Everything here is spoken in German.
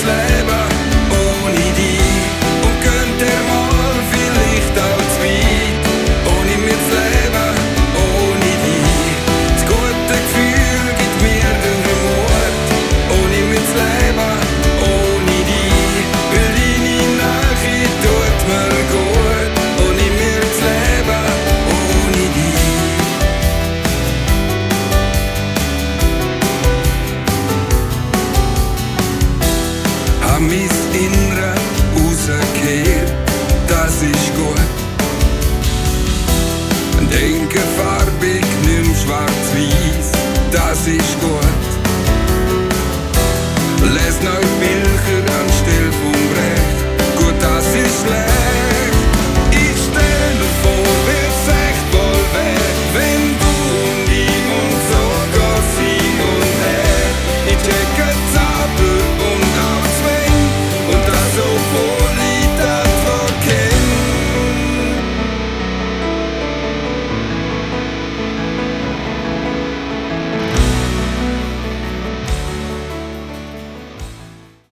Leben ohne dich und gönnt dir mal vielleicht auch zu weit. Ohne mir das Leben, ohne dich. Das gute Gefühl gibt mir den Mut. Ohne mir das Leben, ohne dich. Weil deine Nähe tut mir gut. Ohne mir das Leben, ohne dich. Hab mein Innere rausgekehrt, das ist gut. Denke farbig, nimm schwarz-weiß, das ist gut. Les neu